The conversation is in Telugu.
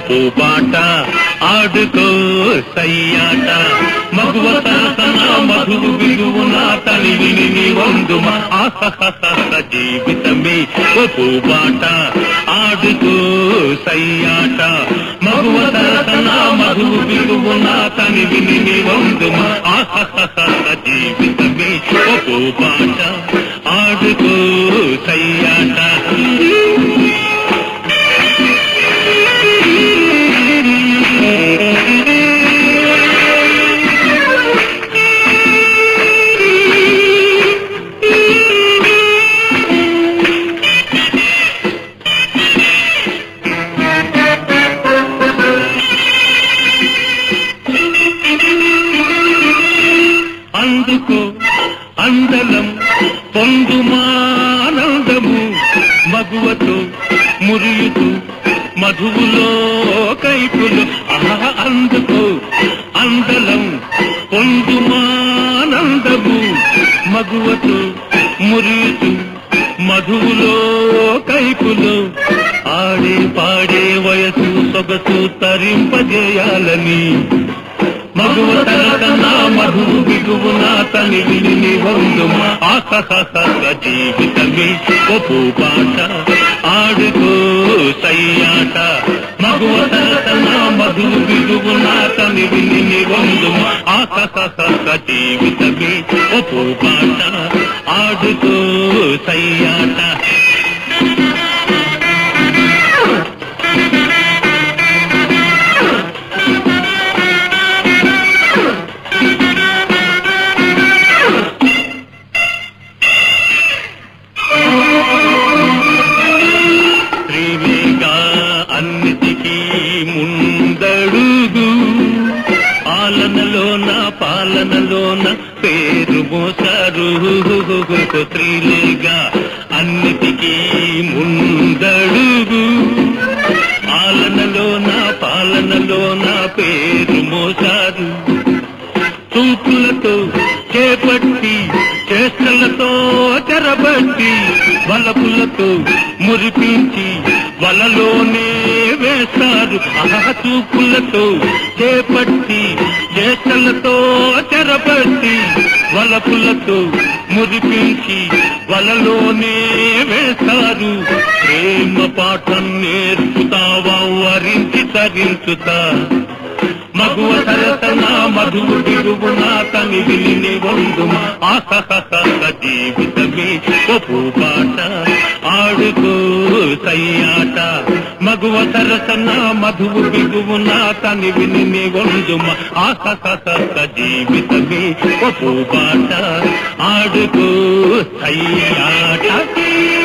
పూబాట ఆడుకో సయ్యాట మగువ సరసన మధువు బిగువున తనివిని నీ వందుమ ఆహహహ జీవితమే ఓ పూబాట ఆడుకో సయ్యాట మగువ సరసన మధువు బిగువున తనివిని నీ వందుమ ఆహహహ జీవితమే ఓ పూబాట ఆడుకో సయ్యాట అందుకో అందలం పొందుమానందము మగువతో మురియుతూ మధువులో కైపులు అందుకో అందలం పొందుమానందము మగువతో మురియుతూ మధువులో కైపులు ఆడే పాడే వయసు సొగసు తరింపజేయాలని మగువ తరసన మధువు బిగువున తనివిని వందుమ ఆహహహ జీవితమే ఓ పూబాట ఆడుకో సయ్యాట మగువ తరసన మధువు బిగువున తనివిని వందుమ ఆహహహ జీవితమే ఓ పూబాట ఆడుకో సయ్యాట అన్నిటికీ ముందడుగు పాలనలోన పేరు మోసారు స్త్రీలేగా అన్నిటికీ ముందడుగు పాలనలోన పేరు మోసారు చూపులతో చేపట్టి చేష్టలతో చెరబట్టి వలపులతో మురిపించి వలలోనే వేస్తారు చూపులతో చేపట్టి చేష్టలతో చెరబట్టి వలపులతో మురిపించి వలలోనే వేస్తారు ప్రేమ పాఠం నేర్పుతావా వరించి తరించుతా మగువ సరసన మధువు బిగువున తనివిని వందుమ ఆహహహ జీవితమే ఓ పూబాట ఆడుకో సయ్యాట మగువ సరసన మధువు బిగువున తనివిని వందుమ ఆహహహ జీవితమే ఓ పూబాట ఆడుకో సయ్యాట